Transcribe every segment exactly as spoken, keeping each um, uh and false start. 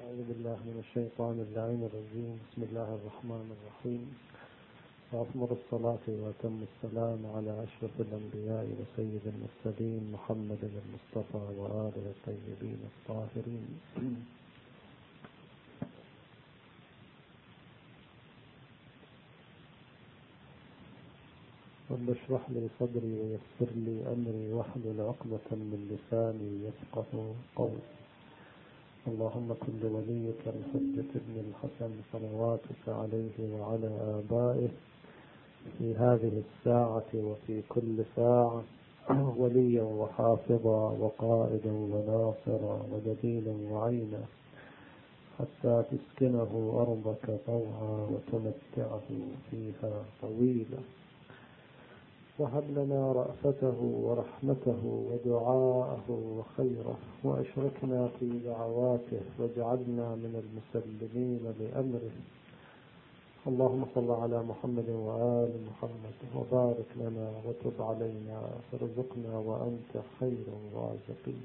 أعوذ بالله من الشيطان اللعين الرجيم. بسم الله الرحمن الرحيم، وأفضل الصلاة وأتم السلام على أشرف الأنبياء وسيد المرسلين محمد المصطفى وآله الطيبين الطاهرين. رب اشرح لي صدري ويسر لي أمري واحلل عقدة من لساني يفقه قولي. اللهم كن لوليك الحجة بن الحسن صلواتك عليه وعلى آبائه في هذه الساعة وفي كل ساعة وليا وحافظا وقائدا وناصرا ودليلا وعينا، حتى تسكنه أرضك طوعا وتمتعه فيها طويلا. وهب لنا رأفته ورحمته ودعاءه وخيره، وأشركنا في دعواته واجعلنا من المسلمين لأمره. اللهم صل على محمد وآل محمد وبارك لنا وتب علينا وارزقنا وأنت خير الرازقين.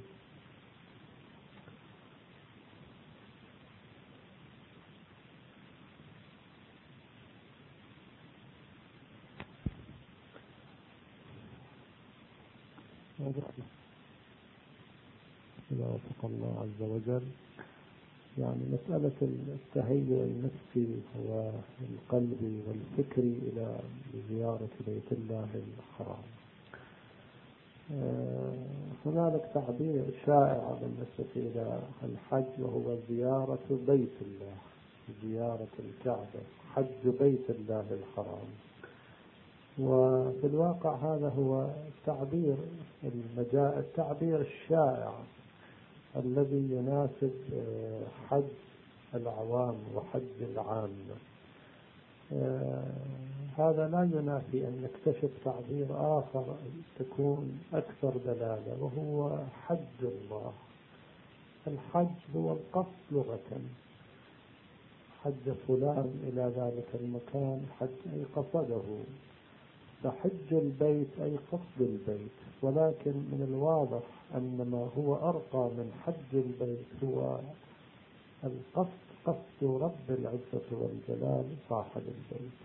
إذا وفق الله عز وجل، يعني مسألة التهيؤ النفسي والقلبي والفكري إلى زيارة بيت الله الحرام. هنالك تعبير شائع بالنسبة إلى الحج، وهو زيارة بيت الله، زيارة الكعبة، حج بيت الله الحرام. وفي الواقع هذا هو التعبير المجاء التعبير الشائع الذي يناسب حج العوام وحج العامة. هذا لا ينافي أن نكتشف تعبير آخر تكون أكثر دلالة، وهو حج الله. الحج هو القصد لغة، حج فلان إلى ذلك المكان، حج أي قصده، فحج البيت أي قصد البيت. ولكن من الواضح أن ما هو أرقى من حج البيت هو القصد، قصد رب العزة والجلال صاحب البيت.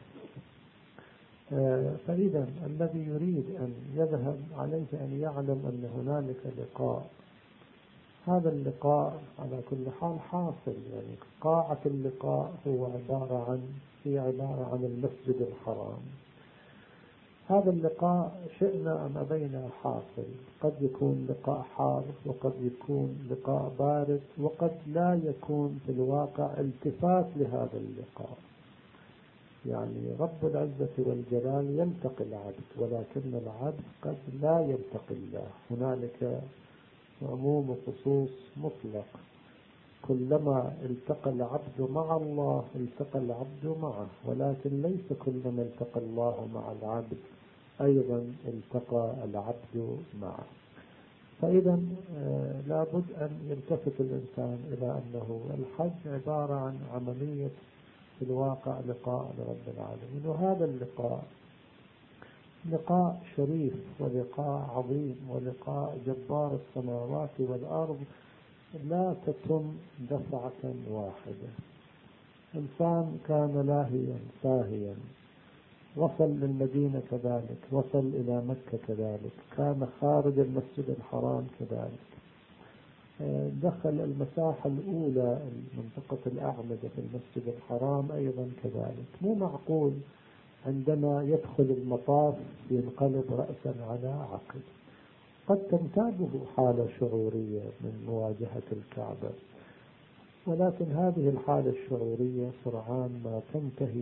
فإذا الذي يريد أن يذهب عليه أن يعلم أن هنالك لقاء. هذا اللقاء على كل حال حاصل، يعني قاعة اللقاء هو عبارة عن هي عبارة عن المسجد الحرام. هذا اللقاء شئنا أم أبينا حاصل، قد يكون لقاء حار، وقد يكون لقاء بارد، وقد لا يكون في الواقع التفات لهذا اللقاء. يعني رب العزة والجلال يلتقي العبد، ولكن العبد قد لا يلتقي الله. هنالك عموم وخصوص مطلق، كلما التقى العبد مع الله التقى العبد معه، ولكن ليس كلما التقى الله مع العبد أيضا التقى العبد معه. فإذا لا بد أن يلتفت الإنسان إلى أنه الحج عبارة عن عملية في الواقع لقاء لرب العالمين. وهذا اللقاء لقاء شريف ولقاء عظيم ولقاء جبار السماوات والأرض، لا تتم دفعة واحدة. إنسان كان لاهيا ساهيا، وصل للمدينة كذلك، وصل إلى مكة كذلك، كان خارج المسجد الحرام كذلك، دخل المساحة الأولى منطقة الأعمدة في المسجد الحرام أيضا كذلك. مو معقول عندما يدخل المطاف ينقلب رأسا على عقب. قد تنتابه حالة شعورية من مواجهة الكعبة، ولكن هذه الحالة الشعورية سرعان ما تنتهي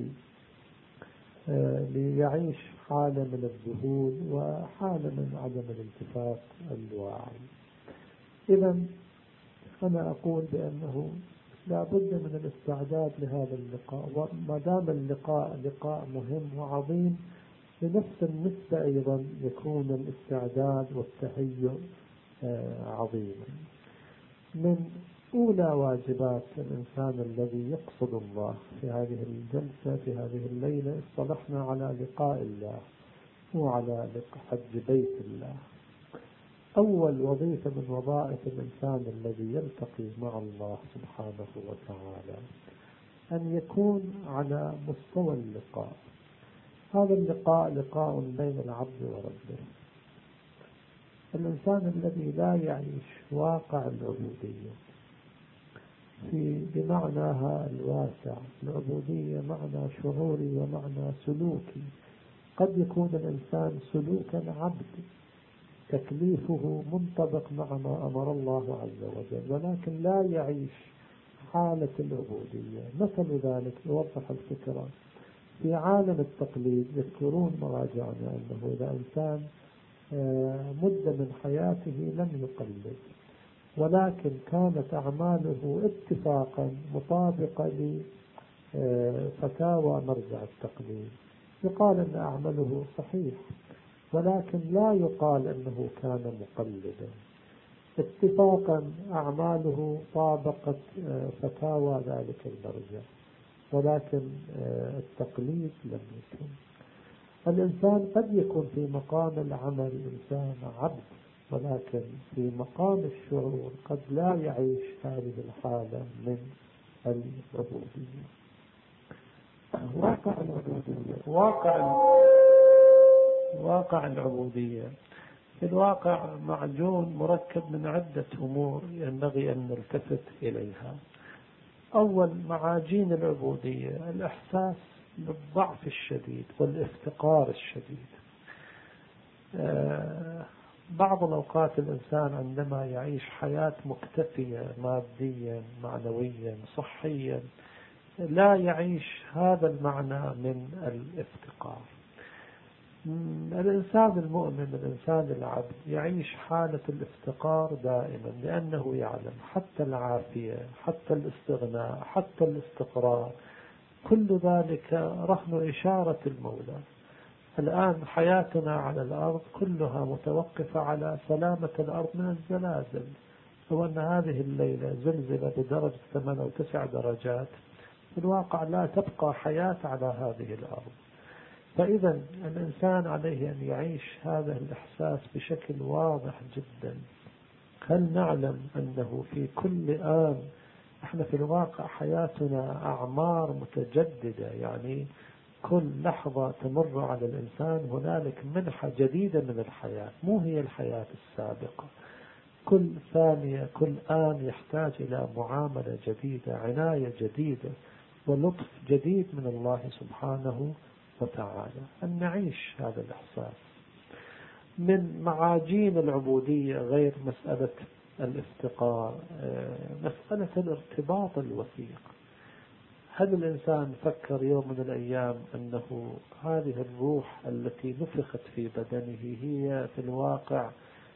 ليعيش حالة من الذهول وحالة من عدم الالتفات الواعي. إذا أنا أقول بأنه لا بد من الاستعداد لهذا اللقاء، وما دام اللقاء لقاء مهم وعظيم، بنفس النسبة أيضا يكون الاستعداد والتهيؤ عظيما. من أولى واجبات الإنسان الذي يقصد الله في هذه الجلسة في هذه الليلة، اصطلحنا على لقاء الله وعلى حج بيت الله. أول وظيفة من وظائف الإنسان الذي يلتقي مع الله سبحانه وتعالى أن يكون على مستوى اللقاء. هذا اللقاء لقاء بين العبد وربه. الإنسان الذي لا يعيش واقع العبودية في بمعناها الواسع، العبودية معنى شعوري ومعنى سلوكي. قد يكون الإنسان سلوكا عبد، تكليفه منطبق مع ما أمر الله عز وجل، ولكن لا يعيش حالة العبودية. مثل ذلك يوضح الفكرة في عالم التقليد. يذكرون مراجعنا أنه إذا إنسان مدة من حياته لم يقلد، ولكن كانت أعماله اتفاقا مطابقة لفتاوى مرجع التقليد، يقال أن أعماله صحيح، ولكن لا يقال أنه كان مقلدا. اتفاقا أعماله طابقت فتاوى ذلك المرجع، ولكن التقليد لم يكن. الإنسان قد يكون في مقام العمل إنسان عبد، ولكن في مقام الشعور قد لا يعيش هذه الحالة من العبودية. واقع العبودية واقع واقع العبودية في الواقع معجون مركب من عدة أمور ينبغي أن نلتفت إليها. أول معاجين العبودية الإحساس بالضعف الشديد والافتقار الشديد. آه بعض الأوقات الإنسان عندما يعيش حياة مكتفية ماديا معنويا صحيا لا يعيش هذا المعنى من الافتقار. الإنسان المؤمن الإنسان العبد يعيش حالة الافتقار دائما، لأنه يعلم حتى العافية حتى الاستغناء حتى الاستقرار كل ذلك رهن إشارة المولى. الآن حياتنا على الأرض كلها متوقفة على سلامة الأرض من الزلازل. لو أن هذه الليلة زلزلة بدرجة ثمان أو تسع درجات، في الواقع لا تبقى حياة على هذه الأرض. فإذا الإنسان عليه أن يعيش هذا الإحساس بشكل واضح جدا. هل نعلم أنه في كل آن احنا في الواقع حياتنا أعمار متجددة، يعني كل لحظة تمر على الإنسان هنالك منحة جديدة من الحياة، مو هي الحياة السابقة. كل ثانية كل آن يحتاج إلى معاملة جديدة، عناية جديدة، ولطف جديد من الله سبحانه وتعالى. أن نعيش هذا الإحساس. من معاجين العبودية غير مسألة الافتقار مسألة الارتباط الوثيق. هل الإنسان فكر يوم من الأيام أنه هذه الروح التي نفخت في بدنه هي في الواقع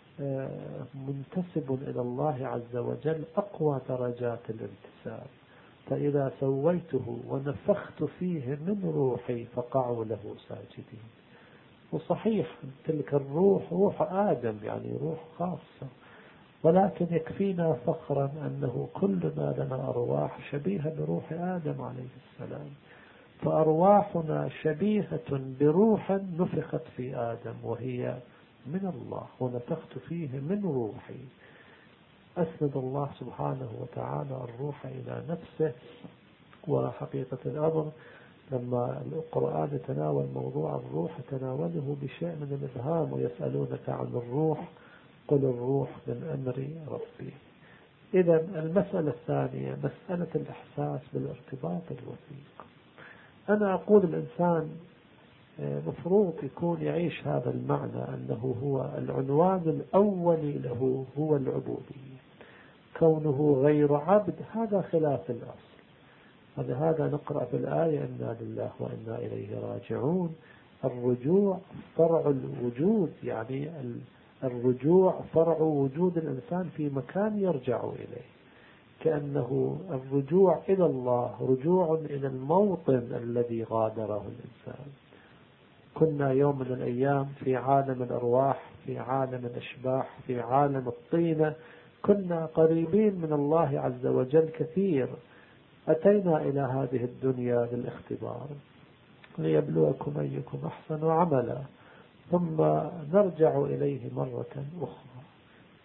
منتسب إلى الله عز وجل أقوى درجات الانتساب، فإذا سويته ونفخت فيه من روحي فقعوا له ساجدين. وصحيح تلك الروح روح آدم، يعني روح خاصة، ولكن يكفينا فخرا أنه كلنا لنا أرواح شبيهة بروح آدم عليه السلام، فأرواحنا شبيهة بروح نفخت في آدم وهي من الله، ونفخت فيه من روحي. أسند الله سبحانه وتعالى الروح إلى نفسه. وحقيقة الأمر لما القرآن يتناول موضوع الروح تناوله بشيء من الإبهام، ويسألونك عن الروح قل الروح من أمر ربي. إذا المسألة الثانية مسألة الإحساس بالارتباط الوثيق. أنا أقول الإنسان مفروض يكون يعيش هذا المعنى، أنه هو العنوان الأولي له هو العبودية. كونه غير عبد هذا خلاف الأصل. هذا نقرأ في الآية إنا لله وإنا إليه راجعون. الرجوع فرع الوجود، يعني الرجوع فرع وجود الإنسان في مكان يرجع إليه، كأنه الرجوع إلى الله رجوع إلى الموطن الذي غادره الإنسان. كنا يوم من الأيام في عالم الأرواح، في عالم الأشباح، في عالم الطينة، كنا قريبين من الله عز وجل كثير. أتينا إلى هذه الدنيا للاختبار ليبلوكم أيكم أحسن عملا، ثم نرجع إليه مرة أخرى.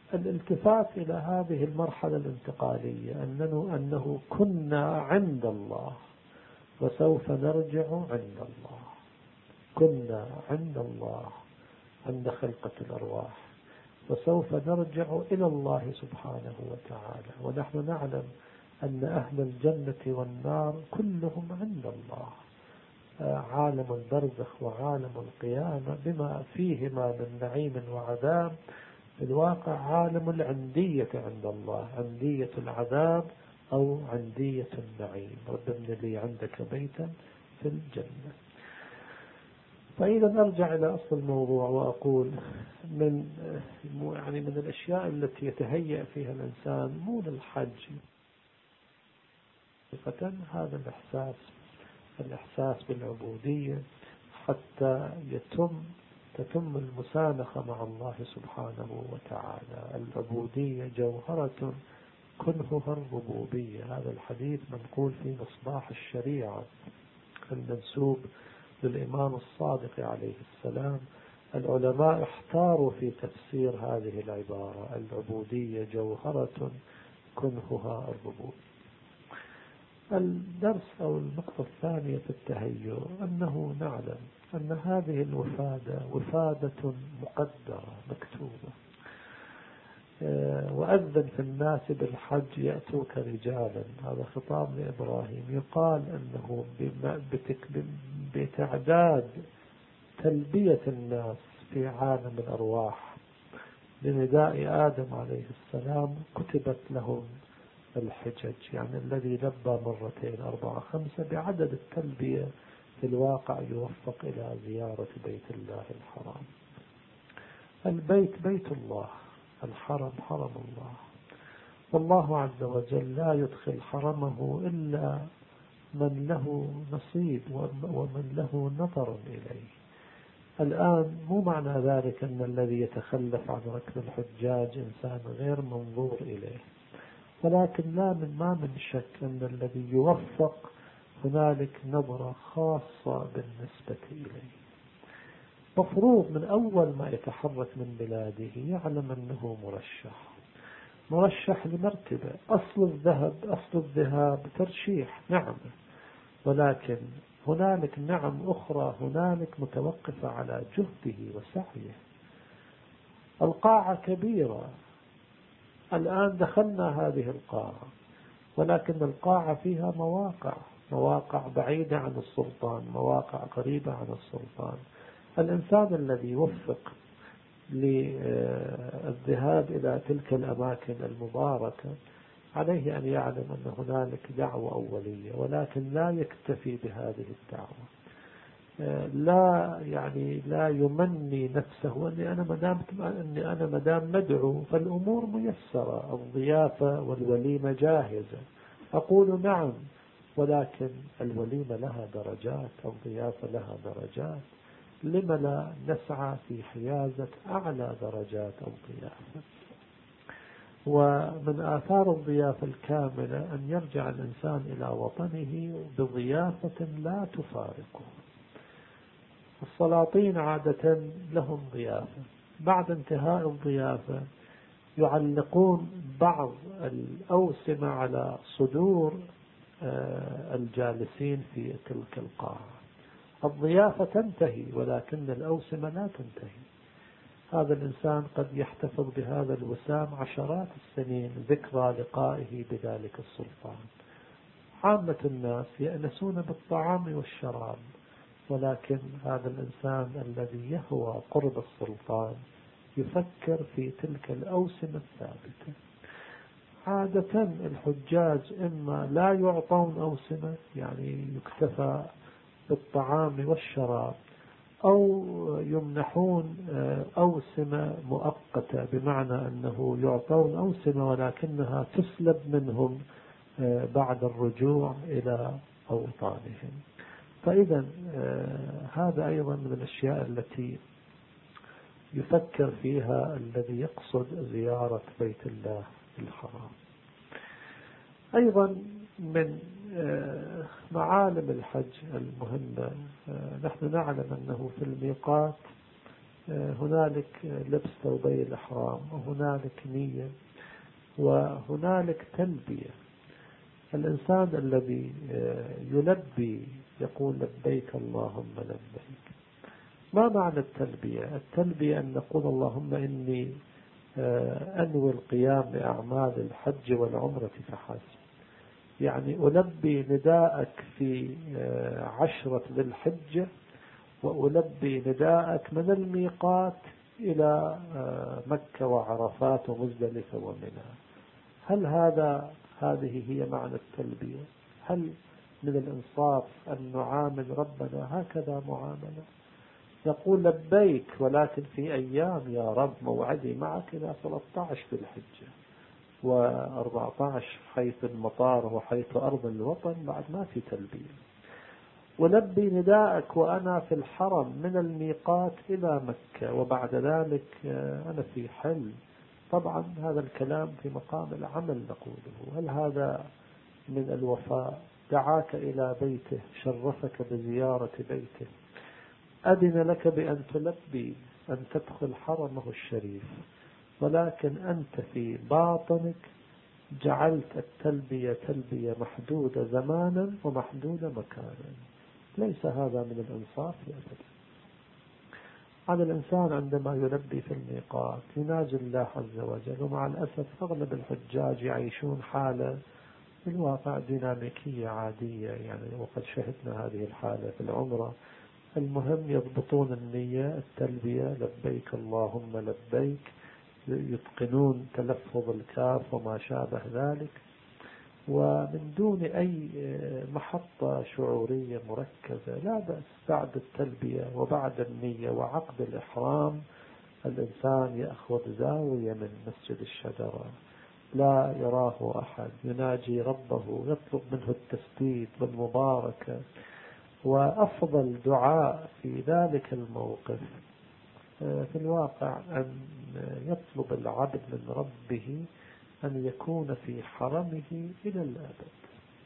الالتفات إلى هذه المرحلة الانتقالية أنه, أنه كنا عند الله وسوف نرجع عند الله. كنا عند الله عند خلقة الأرواح وسوف نرجع إلى الله سبحانه وتعالى. ونحن نعلم أن أهل الجنة والنار كلهم عند الله. عالم البرزخ وعالم القيامة بما فيهما من نعيم وعذاب في الواقع عالم العندية عند الله، عندية العذاب أو عندية النعيم. رب ابن لي عندك بيتا في الجنة. فإذا أرجع إلى أصل الموضوع وأقول من يعني من الأشياء التي يتهيأ فيها الإنسان مو للحج هذا الإحساس الإحساس بالعبودية حتى يتم تتم المسانخة مع الله سبحانه وتعالى. العبودية جوهرة كنهها الربوبية. هذا الحديث منقول في مصباح الشريعة المنسوب للإمام الصادق عليه السلام. العلماء احتاروا في تفسير هذه العبارة: العبودية جوهرة كنهها الربوبية. الدرس أو النقطة الثانية في التهيؤ أنه نعلم أن هذه الوفادة وفادة مقدرة مكتوبة. وأذن في الناس بالحج يأتوك رجالا، هذا خطاب لإبراهيم. يقال أنه بتعداد تلبية الناس في عالم الأرواح بنداء آدم عليه السلام كتبت لهم الحجج، يعني الذي لبى مرتين أربعة خمسة بعدد التلبية في الواقع يوفق إلى زيارة بيت الله الحرام. البيت بيت الله، الحرم حرم الله، والله عز وجل لا يدخل حرمه إلا من له نصيب ومن له نظر إليه. الآن مو معنى ذلك أن الذي يتخلف عن ركب الحجاج إنسان غير منظور إليه، ولكن لا من ما من شك أن الذي يوفق هنالك نظرة خاصة بالنسبة إليه. مفروض من أول ما يتحرك من بلاده يعلم أنه مرشح مرشح لمرتبة. أصل الذهب أصل الذهاب ترشيح نعم، ولكن هنالك نعم أخرى هنالك متوقفة على جهده وسعيه. القاعة كبيرة، الآن دخلنا هذه القاعة، ولكن القاعة فيها مواقع مواقع بعيدة عن السلطان، مواقع قريبة عن السلطان. الإنسان الذي يوفق للذهاب إلى تلك الأماكن المباركة عليه أن يعلم أن هنالك دعوة أولية، ولكن لا يكتفي بهذه الدعوة. لا يعني لا يمني نفسه أني أنا مدام أني أنا مدام مدعو فالأمور ميسرة، الضيافة والوليمة جاهزة. أقول نعم، ولكن الوليمة لها درجات، الضيافة لها درجات. لما لا نسعى في حيازة أعلى درجات الضيافة؟ ومن آثار الضيافة الكاملة أن يرجع الإنسان إلى وطنه بضيافة لا تفارقه. السلاطين عادة لهم ضيافة، بعد انتهاء الضيافة يعلقون بعض الأوسمة على صدور الجالسين في تلك القاعة. الضيافة تنتهي ولكن الأوسمة لا تنتهي. هذا الإنسان قد يحتفظ بهذا الوسام عشرات السنين ذكرى لقائه بذلك السلطان. عامة الناس يأنسون بالطعام والشراب، ولكن هذا الإنسان الذي يهوى قرب السلطان يفكر في تلك الأوسمة الثابتة. عادة الحجاج إما لا يعطون أوسمة، يعني يكتفى بالطعام والشراب، أو يمنحون أوسمة مؤقتة، بمعنى أنه يعطون أوسمة ولكنها تسلب منهم بعد الرجوع إلى أوطانهم. فإذا هذا أيضا من الأشياء التي يفكر فيها الذي يقصد زيارة بيت الله الحرام. أيضا من معالم الحج المهمة، نحن نعلم أنه في الميقات هنالك لبس ثوبي الإحرام، وهنالك نية، وهنالك تلبية. الإنسان الذي يلبي يقول لبيك اللهم لبيك. ما معنى التلبية؟ التلبية أن نقول اللهم إني أنوي القيام بأعمال الحج والعمرة فحسب، يعني ألبي نداءك في عشرة ذي الحجة، وألبي نداءك من الميقات إلى مكة وعرفات ومزدلفة ومنى. هل هذا هذه هي معنى التلبية؟ هل من الإنصاف أن نعامل ربنا هكذا معاملة؟ يقول لبيك ولكن في أيام يا رب موعدي معك إلى ثلاثة عشر في الحجة وأربعة عشر حيث المطار وحيث أرض الوطن، بعد ما في تلبية. ولبي نداءك وأنا في الحرم من الميقات إلى مكة، وبعد ذلك أنا في حل. طبعا هذا الكلام في مقام العمل نقوله. هل هذا من الوفاء؟ دعاك إلى بيته، شرفك بزيارة بيته، أذن لك بأن تلبي أن تدخل حرمه الشريف، ولكن أنت في باطنك جعلت التلبية تلبية محدودة زمانا ومحدودة مكانا. ليس هذا من الإنصاف أبدا. على الإنسان عندما يلبي في الميقات يناجي الله عز وجل، ومع الأسف أغلب الحجاج يعيشون حالة في الواقع ديناميكية عادية، يعني وقد شهدنا هذه الحالة في العمرة. المهم يضبطون النية، التلبية لبيك اللهم لبيك، يتقنون تلفظ الكاف وما شابه ذلك، ومن دون أي محطة شعورية مركزة. لا بأس بعد التلبية وبعد النية وعقد الإحرام الإنسان يأخذ زاوية من مسجد الشجرة لا يراه أحد، يناجي ربه، يطلب منه التسديد والمباركة. وأفضل دعاء في ذلك الموقف في الواقع أن يطلب العبد من ربه أن يكون في حرمه إلى الأبد،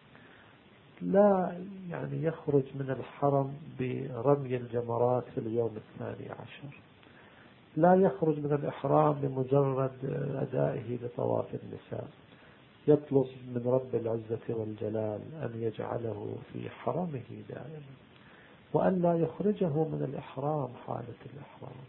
لا يعني يخرج من الحرم برمي الجمرات في اليوم الثاني عشر، لا يخرج من الإحرام بمجرد أدائه لطواف النساء. يطلب من رب العزة والجلال أن يجعله في حرمه دائما، وأن لا يخرجه من الإحرام حالة الإحرام.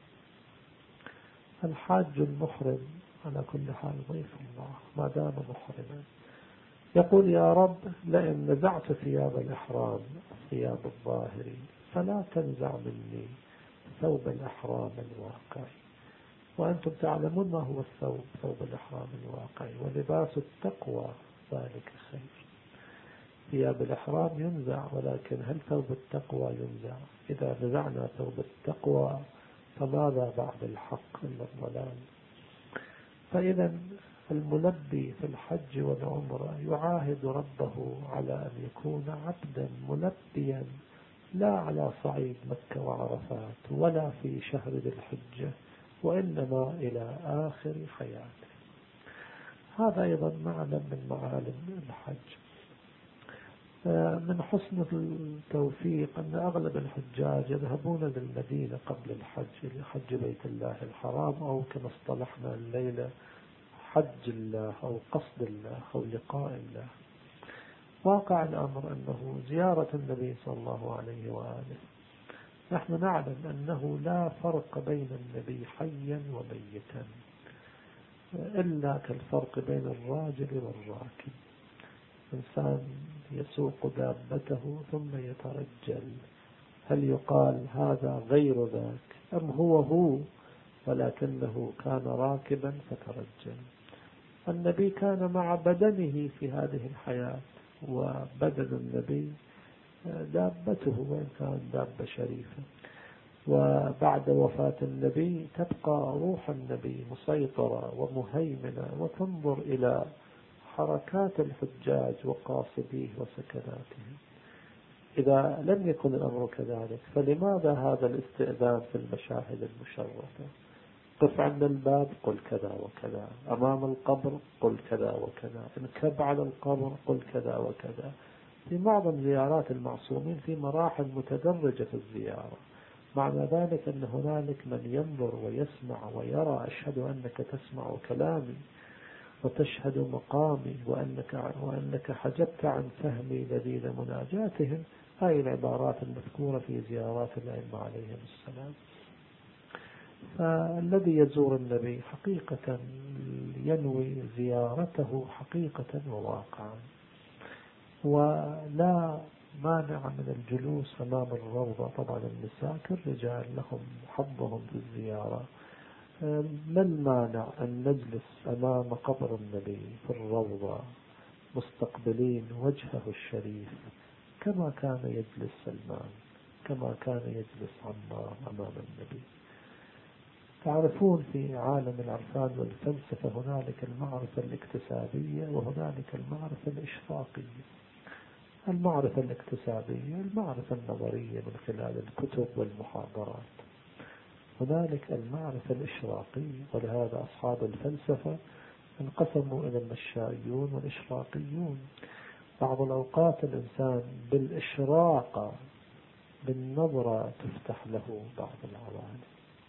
الحاج المحرم على كل حال ضيف الله ما دام محرما، يقول يا رب لئن نزعت ثياب الإحرام ثياب الظاهري فلا تنزع مني ثوب الإحرام الواقعي. وأنتم تعلمون ما هو الثوب، ثوب الإحرام الواقعي، ولباس التقوى ذلك خير. ثياب الإحرام ينزع، ولكن هل ثوب التقوى ينزع؟ إذا نزعنا ثوب التقوى فماذا بعد الحق إلا الضلال؟ فإذا الملبي في الحج والعمرة يعاهد ربه على أن يكون عبدا ملبيا، لا على صعيد مكة وعرفات ولا في شهر ذي الحجة، وإنما إلى آخر حياته. هذا أيضا معلم من معالم الحج. من حسن التوفيق أن أغلب الحجاج يذهبون للمدينة قبل الحج لحج بيت الله الحرام، أو كما اصطلحنا الليلة حج الله أو قصد الله أو لقاء الله. واقع الأمر أنه زيارة النبي صلى الله عليه وآله، نحن نعلم أنه لا فرق بين النبي حيا وميتا إلا كالفرق بين الراجل والراكب. إنسان يسوق دابته ثم يترجل، هل يقال هذا غير ذاك أم هو هو ولكنه كان راكبا فترجل؟ النبي كان مع بدنه في هذه الحياة، وبدن النبي دابته وإن كان دابة شريفة. وبعد وفاة النبي تبقى روح النبي مسيطرة ومهيمنة وتنظر إلى حركات الحجاج وقاصديه وسكناتهم. إذا لم يكن الأمر كذلك فلماذا هذا الاستئذان في المشاهد المشرفة؟ قف عند الباب قل كذا وكذا، أمام القبر قل كذا وكذا، انكب على القبر قل كذا وكذا. في معظم زيارات المعصومين في مراحل متدرجة في الزيارة، معنى ذلك أن هنالك من ينظر ويسمع ويرى أشهد أنك تسمع كلامي وتشهد مقامي وأنك, وأنك حجبت عن فهمي لذيذ مناجاتهم. هذه العبارات المذكورة في زيارات الأئمة عليهم السلام. فالذي يزور النبي حقيقة ينوي زيارته حقيقة وواقعا، ولا مانع من الجلوس أمام الروضة. طبعا النساء كالرجال لهم حظهم في الزيارة، ما المانع أن نجلس أمام قبر النبي في الروضة مستقبلين وجهه الشريف كما كان يجلس سلمان، كما كان يجلس عمار أمام النبي. تعرفون في عالم العرفان والفلسفة هنالك المعرفة الاكتسابية وهنالك المعرفة الإشراقية. المعرفة الاكتسابية المعرفة النظرية من خلال الكتب والمحاضرات. هنالك المعرفة الإشراقية، ولهذا أصحاب الفلسفة انقسموا إلى المشائيون والإشراقيون. بعض الأوقات الإنسان بالإشراق بالنظرة تفتح له بعض العوالم.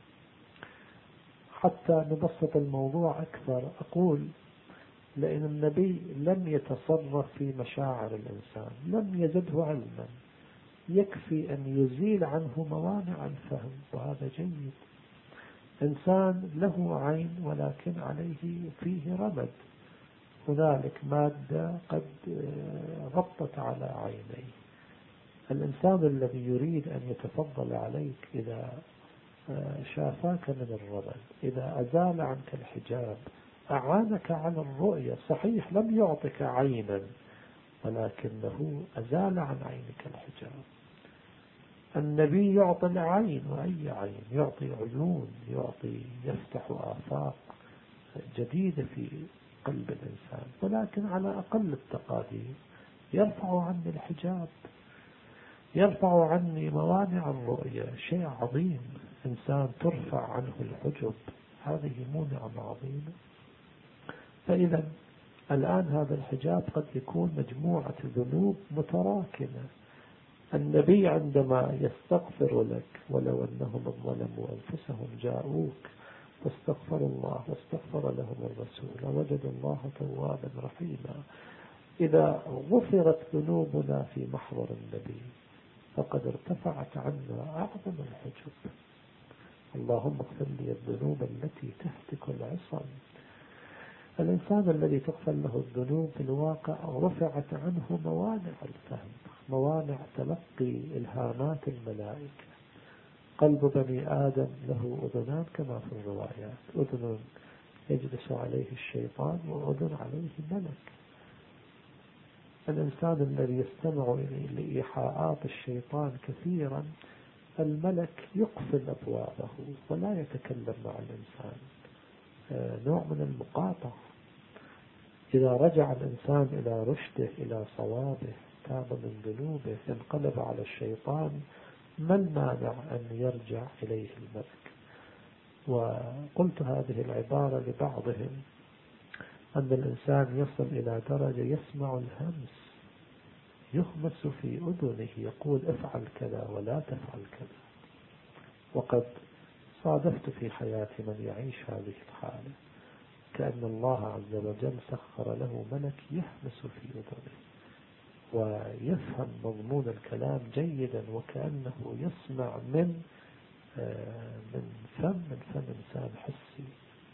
حتى نبسط الموضوع أكثر أقول لأن النبي لم يتصرف في مشاعر الإنسان، لم يزده علما، يكفي أن يزيل عنه موانع الفهم، وهذا جيد. إنسان له عين ولكن عليه فيه رمد، هنالك مادة قد غطت على عينيه. الإنسان الذي يريد أن يتفضل عليك إذا شافاك من الرمد، إذا أزال عنك الحجاب، أعانك على الرؤية، صحيح لم يعطك عينا ولكنه أزال عن عينك الحجاب. النبي يعطي العين، وأي عين، يعطي عيون، يعطي يفتح آفاق جديدة في قلب الإنسان، ولكن على أقل التقادير يرفع عني الحجاب، يرفع عني موانع الرؤية. شيء عظيم، إنسان ترفع عنه الحجب، هذه مو نعمة عظيمة. فإذا الآن هذا الحجاب قد يكون مجموعة ذنوب متراكمة. النبي عندما يستغفر لك ولو أنهم ظلموا أنفسهم جاءوك واستغفروا الله واستغفر لهم الرسول وجدوا الله توابا رحيما. إذا غفرت ذنوبنا في محضر النبي فقد ارتفعت عنا أعظم الحجب. اللهم اغفر لي الذنوب التي تهتك العصم. الإنسان الذي تغفر له الذنوب في الواقع رفعت عنه موانع الفهم، موانع تلقي إلهامات الملائكة. قلب بني آدم له أذنان كما في الروايات، أذن يجلس عليه الشيطان وأذن عليه ملك. الإنسان الذي يستمع لإيحاءات الشيطان كثيرا، الملك يقفل أبوابه ولا يتكلم مع الإنسان، نوع من المقاطعة. إذا رجع الإنسان إلى رشده إلى صوابه تاب من ذنوبه انقلب على الشيطان، ما المانع أن يرجع إليه الملك؟ وقلت هذه العبارة لبعضهم أن الإنسان يصل إلى درجة يسمع الهمس يخمس في أذنه يقول افعل كذا ولا تفعل كذا. وقد صادفت في حياتي من يعيش هذه الحالة، كأن الله عز وجل سخر له ملك يهمس في أذنه ويفهم مضمون الكلام جيدا، وكأنه يسمع من من فم من فم إنسان حسي.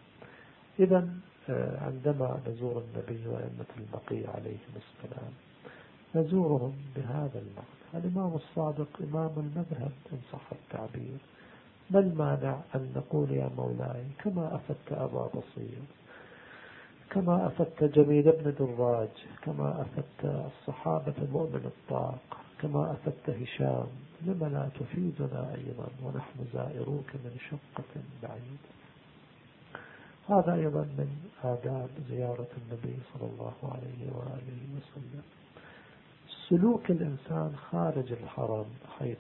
إذا عندما نزور النبي وأئمة البقية عليهم السلام نزورهم بهذا المعنى. الإمام الصادق إمام المذهب إن صح التعبير، ما المانع أن نقول يا مولاي كما أفدت أبا بصير، كما أفدت جميل بن دراج، كما أفدت الصحابة المؤمن الطاق، كما أفدت هشام، لما لا تفيدنا أيضا ونحن زائروك من شقة بعيدة. هذا أيضا من آداب زيارة النبي صلى الله عليه وآله وسلم. سلوك الإنسان خارج الحرم حيث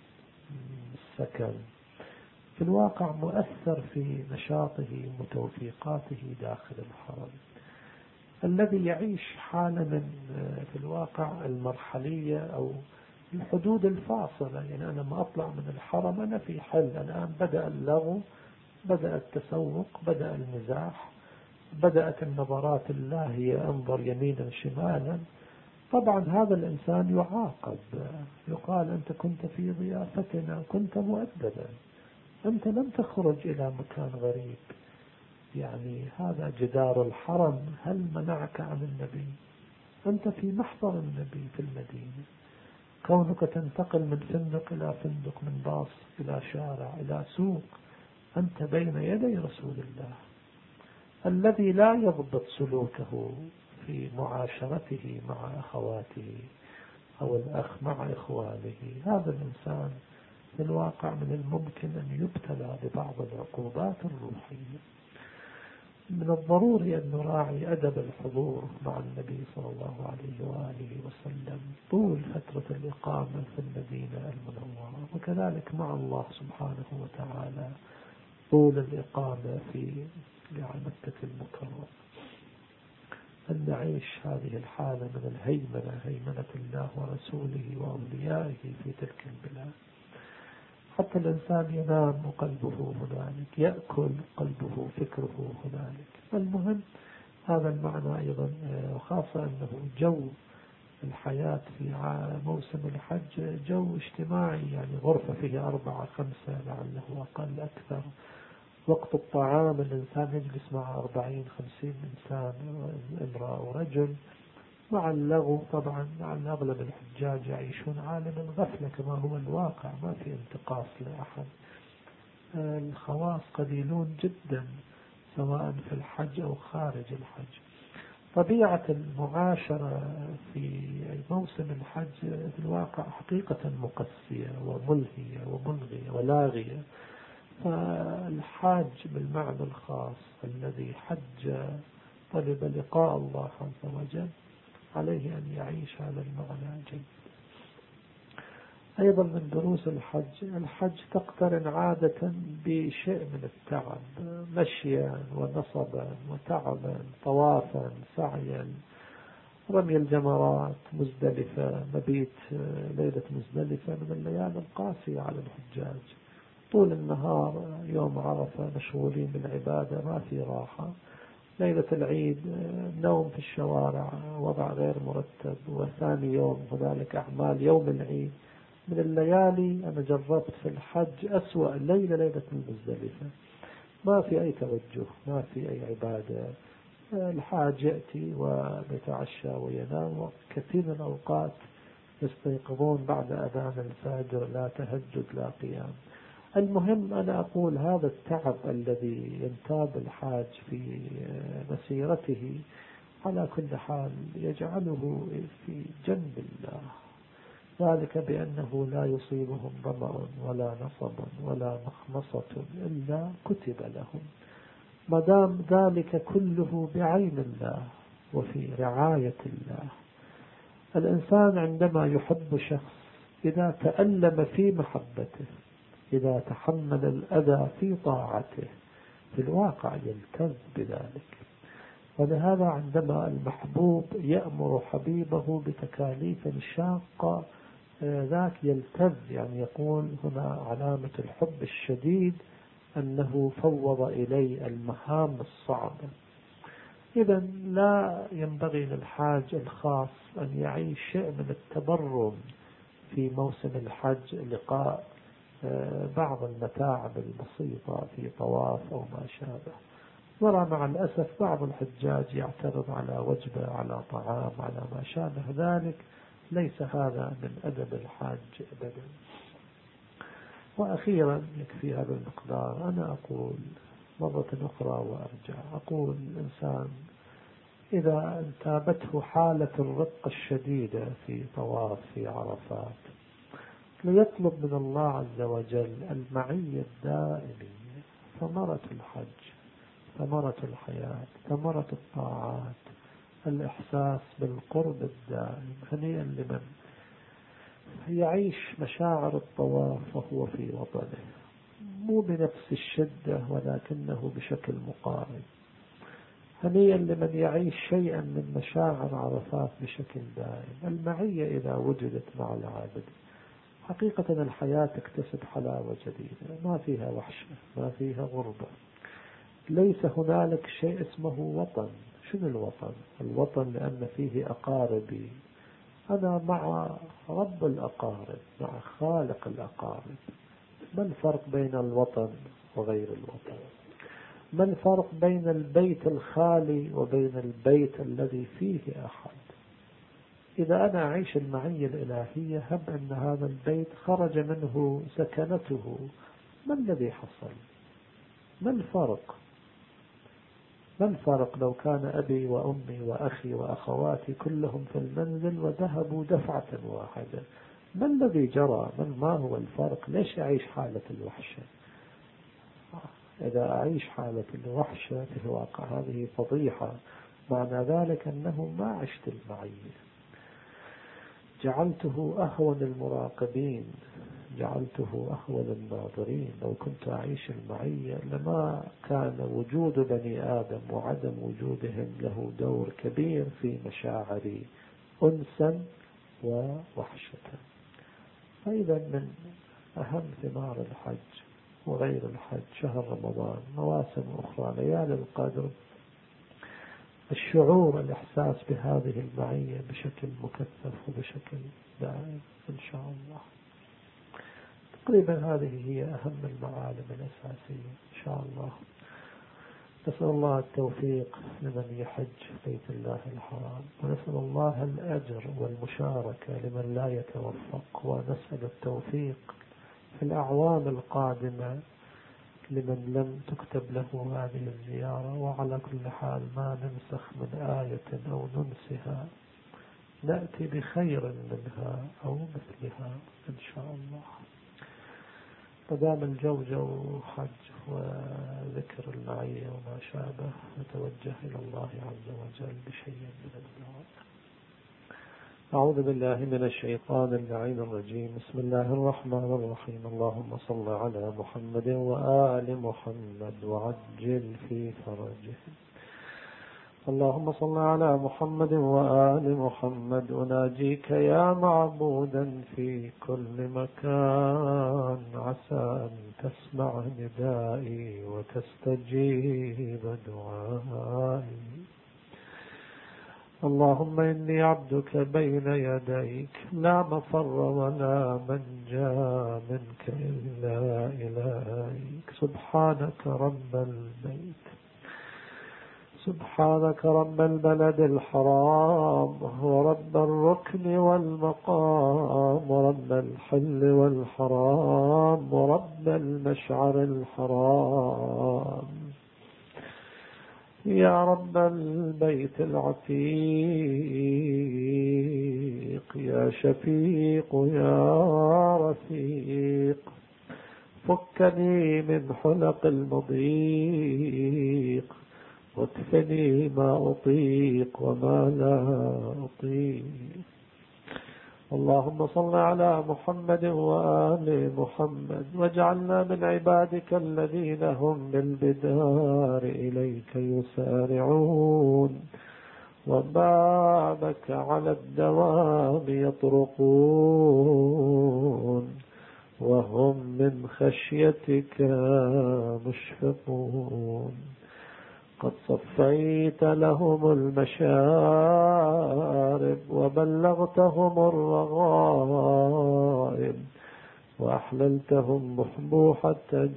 السكن في الواقع مؤثر في نشاطه وتوفيقاته داخل الحرم. الذي يعيش حالة من في الواقع المرحلية أو الحدود الفاصلة. يعني أنا ما أطلع من الحرم أنا في حل، الآن بدأ اللغو، بدأ التسوق، بدأ المزاح، بدأت النظرات اللاهية، انظر يمينا شمالا. طبعا هذا الإنسان يعاقب، يقال أنت كنت في ضيافتنا، كنت مؤدبا، أنت لم تخرج إلى مكان غريب. يعني هذا جدار الحرم، هل منعك عن النبي؟ أنت في محضر النبي في المدينة، كونك تنتقل من فندق إلى فندق، من باص إلى شارع إلى سوق، أنت بين يدي رسول الله الذي لا يضبط سلوكه في معاشرته مع أخواته أو الأخ مع إخوانه. هذا الإنسان في الواقع من الممكن أن يبتلى ببعض العقوبات الروحية. من الضروري أن نراعي أدب الحضور مع النبي صلى الله عليه وآله وسلم طول فترة الإقامة في المدينة المنورة، وكذلك مع الله سبحانه وتعالى طول الإقامة في مكة المكرمة، أن نعيش هذه الحالة من الهيمنة، هيمنة الله ورسوله وأوليائه في تلك البلاد، حتى الإنسان ينام وقلبه هنالك، يأكل قلبه فكره هنالك. المهم هذا المعنى أيضا، وخاصة أنه جو الحياة في موسم الحج جو اجتماعي، يعني غرفة فيه أربعة خمسة لعله أقل أكثر. وقت الطعام الإنسان يجلس مع أربعين خمسين إنسان، امرأة ورجل، مع اللغو. طبعا لعل أغلب الحجاج يعيشون عالم الغفلة كما هو الواقع، ما في انتقاص لأحد. الخواص قليلون جدا سواء في الحج أو خارج الحج. طبيعة المعاشرة في موسم الحج في الواقع حقيقة مقسية وملهية وملغية ولاغية. فالحاج بالمعنى الخاص الذي حج طلب لقاء الله عز وجل عليه أن يعيش هذا المعنى جيد. أيضا من دروس الحج، الحج تقترن عادة بشيء من التعب، مشيا ونصبا وتعبا، طوافا سعيا، رمي الجمرات، مزدلفة، مبيت ليلة مزدلفة من الليالي القاسية على الحجاج. طول النهار يوم عرفة مشغولين بالعبادة، ما في راحة. ليلة العيد نوم في الشوارع، وضع غير مرتب. وثاني يوم هنالك أعمال يوم العيد. من الليالي أنا جربت في الحج أسوأ ليلة ليلة المزدلفة، ما في أي توجه، ما في أي عبادة. الحاج يأتي ويتعشى وينام، وكثير من الأوقات يستيقظون بعد أذان الفجر، لا تهجد لا قيام. المهم أنا أقول هذا التعب الذي ينتاب الحاج في مسيرته على كل حال يجعله في جنب الله، ذلك بأنه لا يصيبهم ظمأ ولا نصب ولا مخمصة إلا كتب لهم. ما دام ذلك كله بعين الله وفي رعاية الله. الإنسان عندما يحب شخص إذا تألم في محبته، إذا تحمل الأذى في طاعته، في الواقع يلتذ بذلك. ولهذا عندما المحبوب يأمر حبيبه بتكاليف شاقة ذاك يلتذ، يعني يقول هنا علامة الحب الشديد أنه فوض إلي المهام الصعبة. إذا لا ينبغي للحاج الخاص أن يعيش شيء من التبرم في موسم الحج، لقاء بعض المتاعب البسيطة في طواف أو ما شابه. نرى مع الأسف بعض الحجاج يعترض على وجبة، على طعام، على ما شابه ذلك. ليس هذا من أدب الحاج أبدا. وأخيرا يكفي هذا المقدار. أنا أقول مرة أخرى وأرجع، أقول الإنسان إذا انتابته حالة الرق الشديدة في طواف في عرفات ليطلب من الله عز وجل المعية الدائمية، ثمرة الحج، ثمرة الحياة، ثمرة الطاعات، الإحساس بالقرب الدائم. هنيئا لمن يعيش مشاعر الطواف وهو في وطنه، مو بنفس الشدة ولكنه بشكل مقارب. هنيئا لمن يعيش شيئا من مشاعر عرفات بشكل دائم. المعية إذا وجدت مع العابد حقيقة الحياة تكتسب حلاوة جديدة، ما فيها وحشة، ما فيها غربة. ليس هنالك شيء اسمه وطن. شنو الوطن؟ الوطن لأن فيه أقاربي، أنا مع رب الأقارب، مع خالق الأقارب. ما الفرق بين الوطن وغير الوطن؟ ما الفرق بين البيت الخالي وبين البيت الذي فيه أحد؟ إذا أنا أعيش المعية الإلهية هب أن هذا البيت خرج منه سكنته، ما الذي حصل؟ ما الفرق؟ ما الفرق لو كان أبي وأمي وأخي وأخواتي كلهم في المنزل وذهبوا دفعة واحدة؟ ما الذي جرى؟ من ما هو الفرق؟ ليش أعيش حالة الوحشة؟ إذا أعيش حالة الوحشة في الواقع هذه فضيحة، معنى ذلك أنه ما عشت المعية. جعلته أهون المراقبين، جعلته أهون الناظرين. لو كنت أعيش المعية لما كان وجود بني آدم وعدم وجودهم له دور كبير في مشاعري أنسا ووحشة. فإذا من أهم ثمار الحج وغير الحج شهر رمضان، مواسم أخرى، ليالي القدر، الشعور، الإحساس بهذه المعية بشكل مكثف وبشكل دائم إن شاء الله. تقريبا هذه هي أهم المعالم الأساسية إن شاء الله. نسأل الله التوفيق لمن يحج بيت الله الحرام، ونسأل الله الأجر والمشاركة لمن لا يتوفق، ونسأل التوفيق في الأعوام القادمة لمن لم تكتب له هذه الزيارة. وعلى كل حال ما ننسخ من آية أو ننسها نأتي بخير منها أو مثلها إن شاء الله. فدام الجو جو حج وذكر المعية وما شابه، نتوجه إلى الله عز وجل بشيء من الدعاء. أعوذ بالله من الشيطان اللعين الرجيم. بسم الله الرحمن الرحيم. اللهم صل على محمد وآل محمد وعجل في فرجهم. اللهم صل على محمد وآل محمد. أناجيك يا معبودا في كل مكان، عسى أن تسمع ندائي وتستجيب دعائي. اللهم إني عبدك بين يديك، لا مفر ولا منجا منك إلا إليك. سبحانك رب البيت، سبحانك رب البلد الحرام، ورب الركن والمقام، ورب الحل والحرام، ورب المشعر الحرام. يا رب البيت العتيق، يا شفيق يا رفيق، فكني من حلق المضيق، واكفني ما أطيق وما لا أطيق. اللهم صل على محمد وآل محمد، واجعلنا من عبادك الذين هم بالبدار إليك يسارعون، وبابك على الدوام يطرقون، وهم من خشيتك مشفقون. قد صفيت لهم المشارب، وبلغتهم الرغائب، وأحللتهم بحبوحة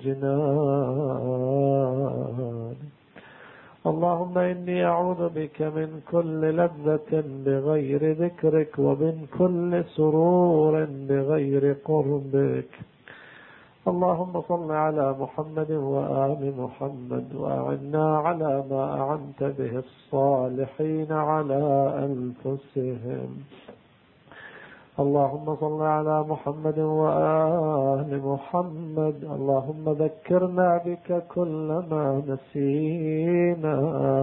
الجنان. اللهم إني أعوذ بك من كل لذة بغير ذكرك، ومن كل سرور بغير قربك. اللهم صل على محمد وآل محمد، وأعنا على ما أعنت به الصالحين على أنفسهم. اللهم صل على محمد وآل محمد. اللهم ذكرنا بك كلما نسينا.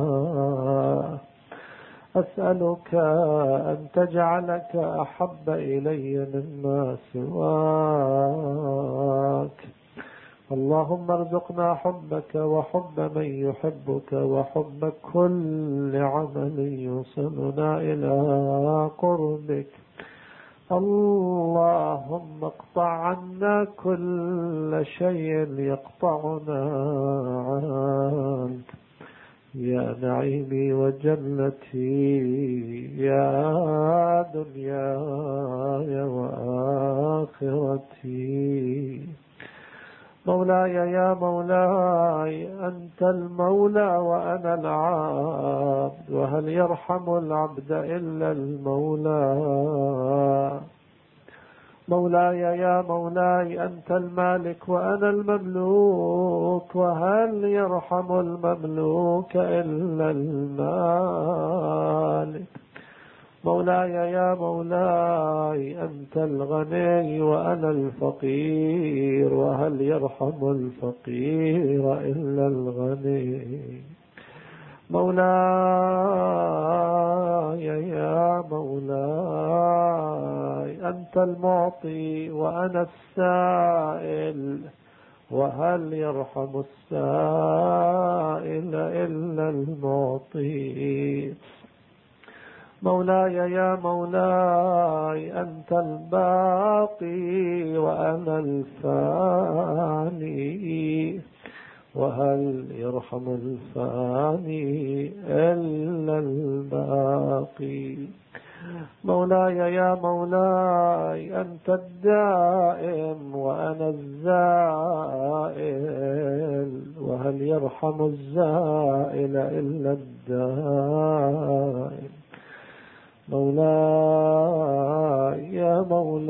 أسألك أن تجعلك أحب إلي مما سواك، اللهم ارزقنا حبك وحب من يحبك وحب كل عمل يوصلنا إلى قربك. اللهم اقطع عنا كل شيء يقطعنا عنك يا نعيمي وجنتي يا دنياي وآخرتي. مولاي يا مولاي أنت المولى وأنا العبد، وهل يرحم العبد إلا المولى؟ مولاي يا مولاي أنت المالك وأنا المملوك، وهل يرحم المملوك إلا المالك؟ مولاي يا مولاي أنت الغني وأنا الفقير، وهل يرحم الفقير إلا الغني؟ مولاي يا مولاي أنت المعطي وأنا السائل، وهل يرحم السائل إلا المعطي؟ مولاي يا مولاي أنت الباقي وأنا الفاني، وهل يرحم الفاني إلا الباقي؟ مولاي يا مولاي أنت الدائم وأنا الزائل، وهل يرحم الزائل إلا الدائم؟ مولاي يا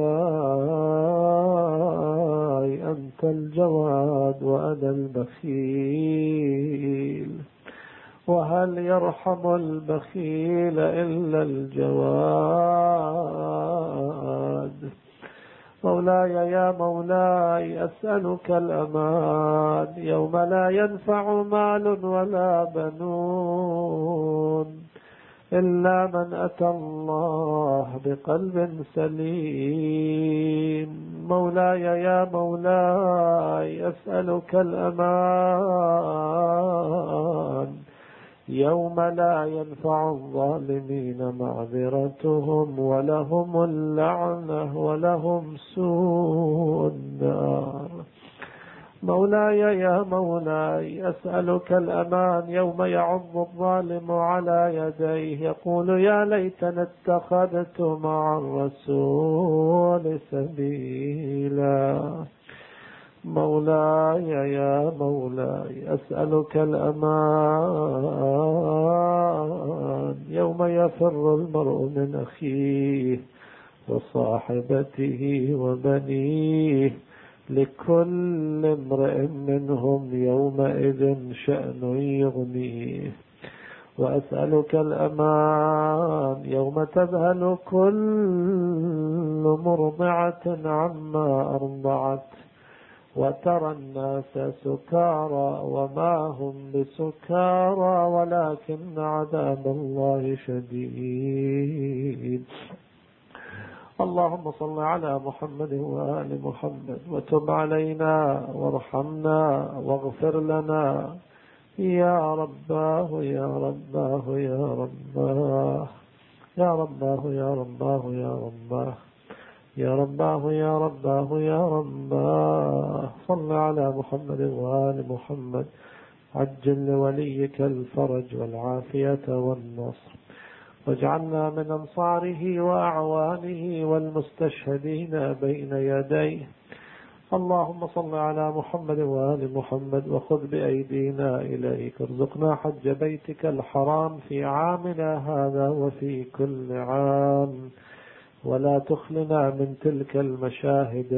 مولاي أنت الجواد وأنا البخيل، وهل يرحم البخيل إلا الجواد؟ مولاي يا مولاي أسألك الأمان يوم لا ينفع مال ولا بنون إلا من أتى الله بقلب سليم. مولاي يا مولاي أسألك الأمان يوم لا ينفع الظالمين معذرتهم ولهم اللعنة ولهم سوء النار. مولاي يا مولاي أسألك الأمان يوم يعض الظالم على يديه يقول يا ليتني اتخذت مع الرسول سبيلا. مولاي يا مولاي أسألك الأمان يوم يفر المرء من أخيه وصاحبته وبنيه لكل امرئ منهم يومئذ شأن يغنيه. وأسألك الأمان يوم تذهل كل مرضعة عما أرضعت وترى الناس سكارى وما هم بسكارى ولكن عذاب الله شديد. اللهم صل على محمد وآل محمد وتب علينا وارحمنا واغفر لنا يا رباه يا رباه يا رباه يا رباه يا رباه يا رباه يا رباه يا رباه يا رباه. صل على محمد وآل محمد عجل لوليك الفرج والعافية والنصر، واجعلنا من أنصاره وأعوانه والمستشهدين بين يديه. اللهم صل على محمد وآل محمد وخذ بأيدينا إليك، ارزقنا حج بيتك الحرام في عامنا هذا وفي كل عام، ولا تخلنا من تلك المشاهد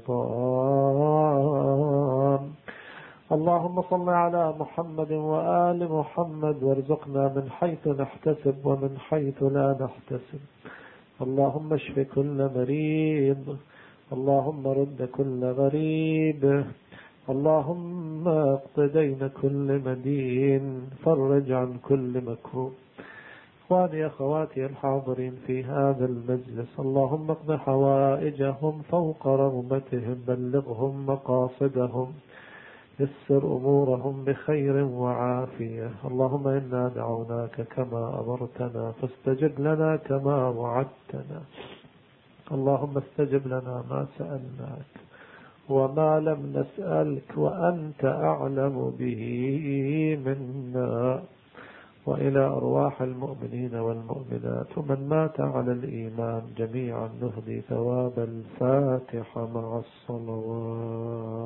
العظام. اللهم صل على محمد وآل محمد وارزقنا من حيث نحتسب ومن حيث لا نحتسب. اللهم اشف كل مريض، اللهم رد كل غريب، اللهم اقض دين كل مدين، فرج عن كل مكروب. إخواني أخواتي الحاضرين في هذا المجلس، اللهم اقض حوائجهم فوق رغبتهم، بلغهم مقاصدهم، يسر أمورهم بخير وعافية. اللهم إنا دعوناك كما أمرتنا فاستجب لنا كما وعدتنا. اللهم استجب لنا ما سألناك وما لم نسألك وأنت أعلم به منا. وإلى أرواح المؤمنين والمؤمنات ومن مات على الإيمان جميعا نهدي ثواب الفاتحة مع الصلوات.